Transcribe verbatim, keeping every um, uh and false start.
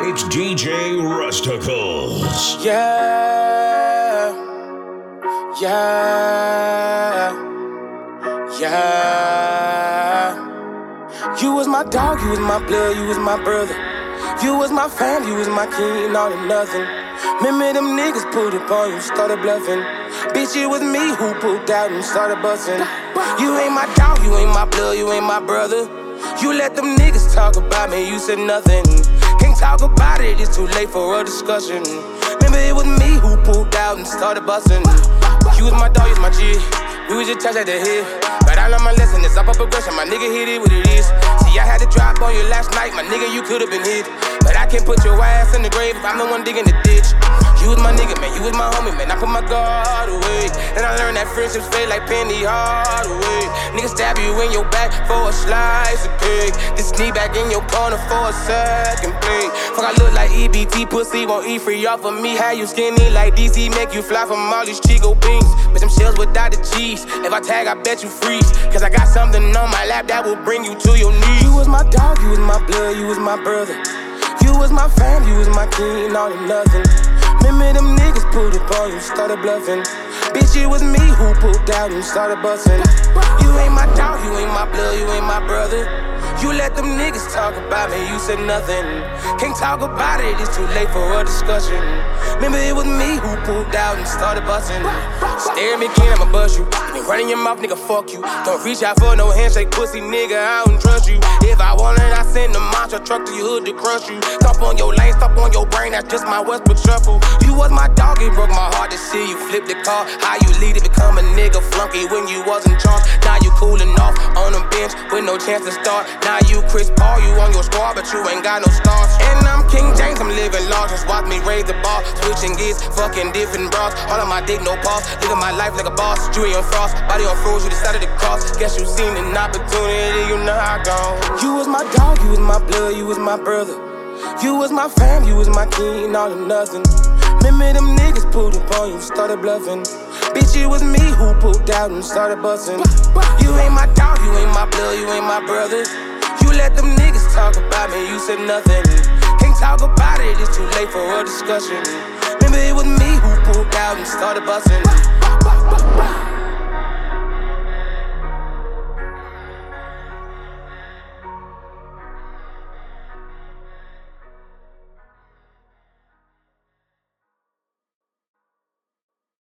It's D J Rusticles. Yeah, yeah, yeah. You was my dog, you was my blood, you was my brother. You was my fam, you was my king, all or nothing. Remember them niggas pulled up on you, started bluffing. Bitch, it was me who pulled out and started busting. You ain't my dog, you ain't my blood, you ain't my brother. You let them niggas talk about me, you said nothing. Can't talk about it, it's too late for a discussion. Remember it was me who pulled out and started busting. You was my dog, you was my G. We was just touched at the hip. But I learned my lesson, it's up up progression. My nigga hit it what it is. See, I had to drop on you last night, my nigga, you could've been hit. But I can't put your ass in the grave if I'm the one digging the ditch. You was my nigga, man, you was my homie, man, I put my guard away. And I learned that friendships fade like Penny Hardaway. Nigga stab you in your back for a slice of cake. This knee back in your corner for a second play. Fuck, I look like E B T, pussy won't eat free off of me. How you skinny like D C, make you fly from all these Chico beans. Bitch, them shells without the cheese. If I tag, I bet you freeze. Cause I got something on my lap that will bring you to your knees. You was my dog, you was my blood, you was my brother. You was my fam, you was my king, all or nothing. Remember them niggas pulled up on you, started bluffing. Bitch, it was me who pulled out and started busting. You ain't my dog, you ain't my blood, you ain't my brother. You let them niggas talk about me, you said nothing. Can't talk about it, it's too late for a discussion. Remember it was me who pulled out and started busting. Stare at me again, I'ma bust you. You been running your mouth, nigga, fuck you. Don't reach out for no handshake, pussy, nigga, I don't trust you. If I want it, I send a monster truck to your hood to crush you. Stop on your lane, stop on your brain, that's just my Westbrook shuffle. You was my dog, it broke my heart to see you flip the car. How you lead it, become a nigga flunky when you wasn't charged. Now you cooling off on the bench with no chance to start. Now you Chris Paul, you on your squad, but you ain't got no stars. And I'm King James, I'm living large, just watch me raise the bar. Switching gears, fucking different bras. All of my dick, no pause. Living my life like a boss. Jewelry on frost, body on froze, you decided to cross. Guess you seen an opportunity, you know how I go. You was my dog, you was my blood, you was my brother. You was my fam, you was my king, all or nothing. Remember them niggas pulled up on you, started bluffing. Bitch, it was me who pulled out and started busting. You ain't my dog, you ain't my blood, you ain't my brother. You let them niggas talk about me, you said nothing. Can't talk about it, it's too late for a discussion. Remember it was me who pulled out and started busting.